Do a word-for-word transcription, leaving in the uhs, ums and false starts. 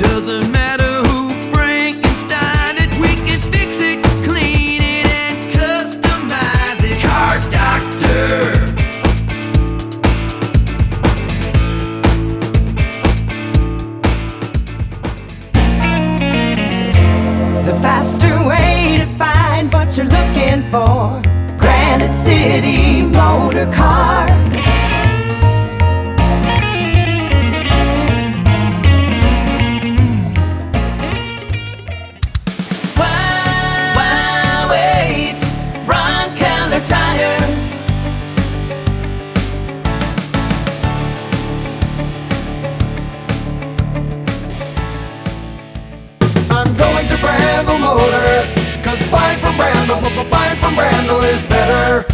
Doesn't matter who Frankenstein it, we can fix it, clean it, and customize it. Car Doctor. The faster way to find what you're looking for. Granite City Motor Car. Why, why wait? Ron Keller Tire. I'm going to Brandel Motors, cause buying from Brandel, buying from Brandel is better.